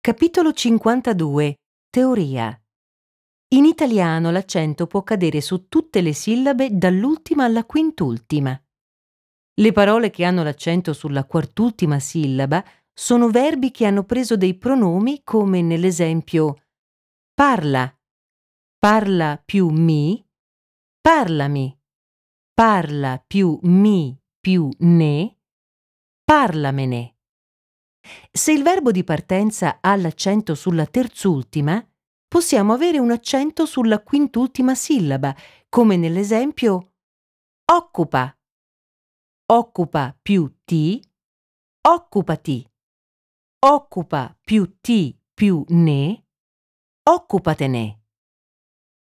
Capitolo 52. Teoria. In italiano l'accento può cadere su tutte le sillabe dall'ultima alla quintultima. Le parole che hanno l'accento sulla quartultima sillaba sono verbi che hanno preso dei pronomi come nell'esempio parla, parla più mi, parlami, parla più mi più ne, parlamene. Se il verbo di partenza ha l'accento sulla terzultima, possiamo avere un accento sulla quintultima sillaba, come nell'esempio occupa, occupa più ti, occupati, occupa più ti più ne, occupatene.